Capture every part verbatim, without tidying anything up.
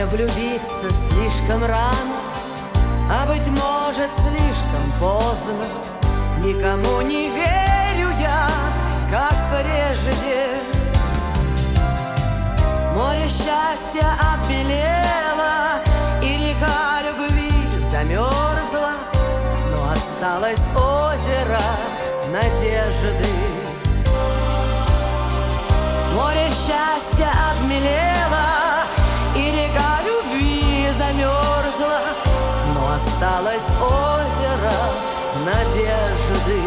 влюбиться слишком рано, а быть может слишком поздно. Никому не верю я, как прежде. Море счастья обмелело, и река любви замерзла, но осталось озеро надежды. Море счастья обмелело, и река любви замерзла, но осталось озеро надежды.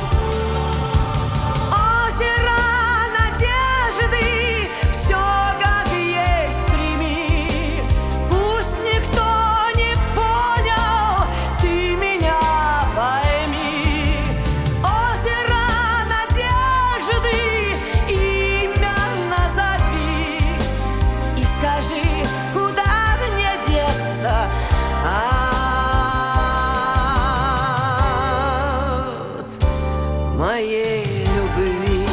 Озеро надежды, все как есть прими. Пусть никто не понял, ты меня пойми. Озеро надежды, имя назови и скажи, куда мне деться от моей любви.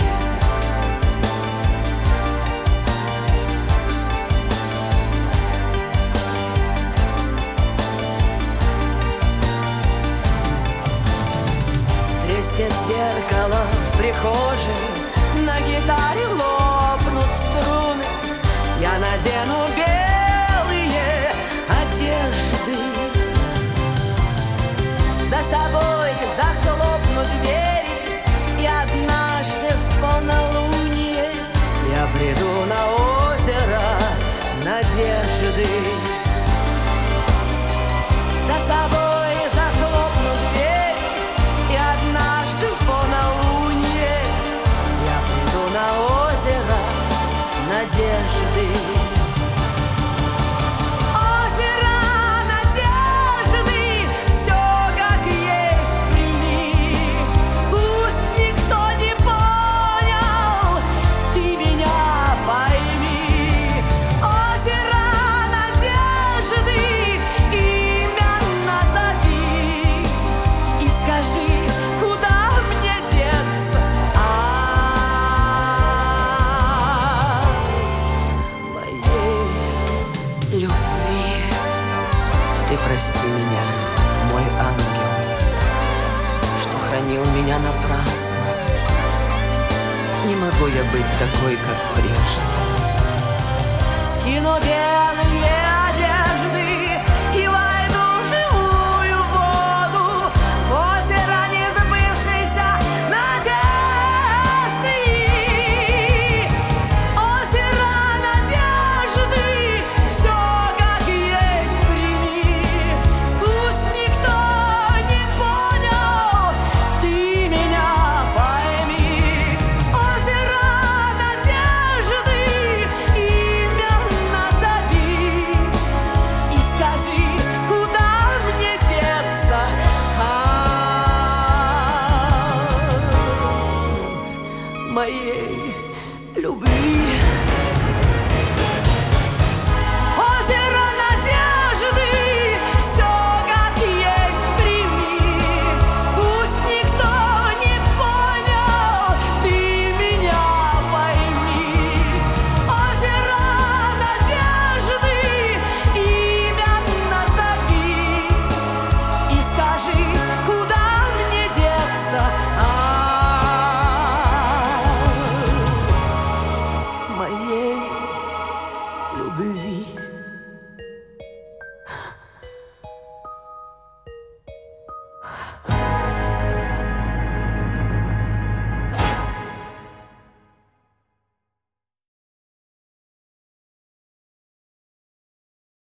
Треснет зеркало в прихожей, на гитаре лопнут струны. Я надену белые одежды, за собой захлопну двери, и однажды в полнолуние я приду на озеро надежды. За собой захлопну двери, и однажды в полнолуние я приду на озеро надежды. Ты прости меня, мой ангел, что хранил меня напрасно. Не могу я быть такой, как прежде. Скину белые